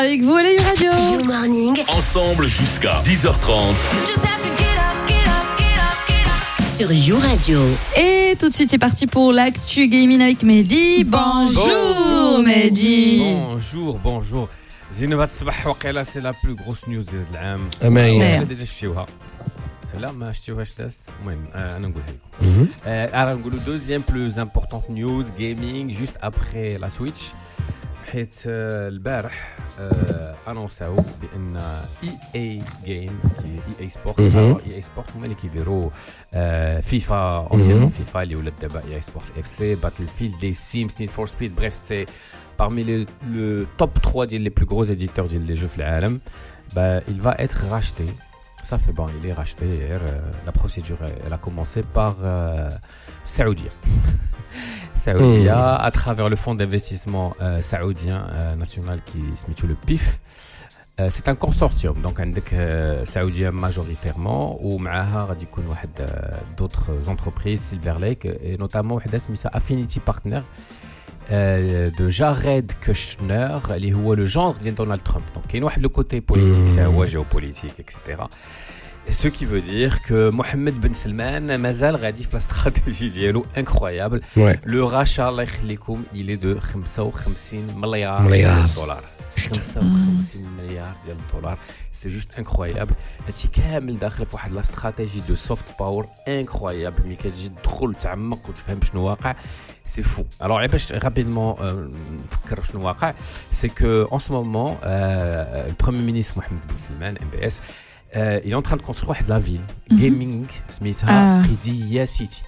Avec vous à la Radio. You Morning. Ensemble jusqu'à 10h30. Sur You Radio. Et tout de suite, c'est parti pour l'actu gaming avec Mehdi. Bonjour Mehdi. Bonjour. زينب هاد الصباح وقيلا سي لا بلو غروس نيوز ديال العام. أمين. ديجا شفتوها؟ لا ما شفتوهاش داست. المهم انا نقولها لكم. انا نقولوا دوزيام بلوز امبورطونت نيوز جيمنج جوست ابخي لا سويتش. حيت البارح انونساو بان اي جيم اي سبورت اي سبورت هما اللي كيديروا فيفا اونسيرمون فيفا اللي ولات دابا اي سبورت اف سي باتل فيلد دي سيمز نيد فور سبيد بريف سي parmi le top 3 des plus gros éditeurs des jeux في العالم. Il va être racheté. Ça fait bon, il est racheté hier. La procédure elle a commencé par Saoudia. Saoudia à travers le fonds d'investissement saoudien national qui se met le PIF. C'est un consortium donc عندك saoudien majoritairement ومعها غادي يكون واحد d'autres entreprises Silver Lake et notamment وحده سميتها Affinity Partner de Jared Kushner اللي هو le gendre de Donald Trump. Donc il y a واحد le côté politique, c'est un géopolitique etc. Et ce qui veut dire que Mohammed Ben Salman mazal غادي في la stratégie ديالو incroyable. Le rachat الله يخليكم il est de 55 مليار دولار. 55 مليار ديال الدولار. C'est juste incroyable. هادشي كامل داخل في واحد لا استراتيجي دو سوفت باور incroyable ملي كتجي تدخل تعمق وتفهم شنو واقع. C'est fou. Alors, rapidement, c'est que en ce moment, le Premier ministre Mohammed Ben Salman, MBS, il est en train de construire la ville gaming, Qiddiya City.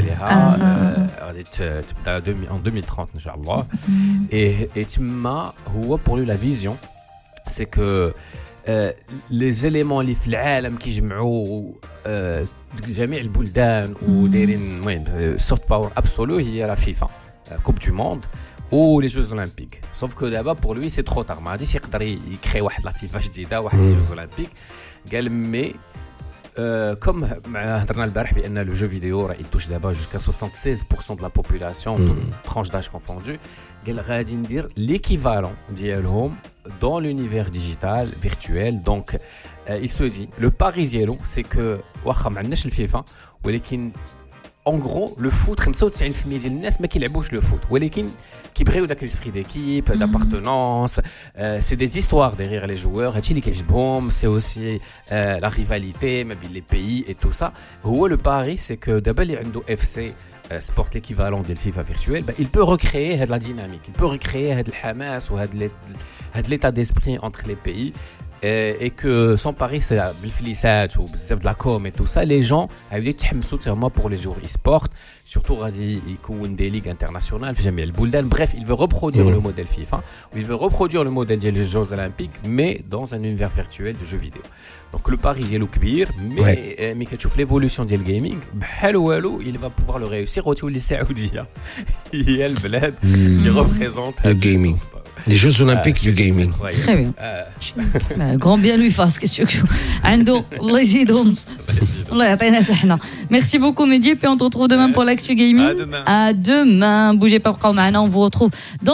En 2030, Inch'Allah. Et pour lui, la vision, c'est que les éléments اللي في العالم كيجمعوا جميع البلدان ودايرين المهم سوفت باور ابسولو هي لا فيفا كوب دو موند ou les Jeux Olympiques. Sauf que d'abord pour lui c'est trop tard. ما غاديش يقدر يكري واحد لا فيفا جديده واحد les Jeux Olympiques. قال مي comme هضرنا البارح بان le jeu vidéo il touche d'abord jusqu'à 76% de la population tranche d'âge confondu. قال غادي ندير l'équivalent ديالهم dans l'univers digital virtuel. Donc il se dit le pari ديالو c'est que واخا ما عندناش الفيفا ولكن en gros le foot 95% ديال الناس ما كيلعبوش le foot ولكن كيبغيو داك l'esprit d'équipe d'appartenance. C'est des histoires derrière les joueurs هادشي اللي كيعجبهم. C'est aussi la rivalité ما بين les pays et tout ça. هو le pari c'est que دابا اللي عنده FC sport l'équivalent de FIFA virtuel, il peut recréer la dynamique, il peut recréer l'état d'esprit entre les pays et que sans pari c'est بالفليسات وبزاف de la com et tout ça les gens يبداو يتحمسوا تما pour les jours e-sport surtout غادي يكون des ligues internationales في جميع البلدان. Bref, il veut reproduire le modèle FIFA ou il veut reproduire le modèle des Jeux Olympiques mais dans un univers virtuel de jeux vidéo. Donc le pari ديالو كبير mais كتشوف l'évolution ديال الجيمنج بحال والو il va pouvoir le réussir وتولي السعوديه هي البلاد qui représente le gaming. Les Jeux Olympiques du gaming. Très bien. Grand bien lui fasse. Qu'est-ce que tu veux? Ando, Allah يزيدهم. Allah يعطينا صحنا. Merci beaucoup Mehdi. Puis on te retrouve demain pour l'actu gaming. À demain. Bougez pas, بقاو معنا. On vous retrouve dans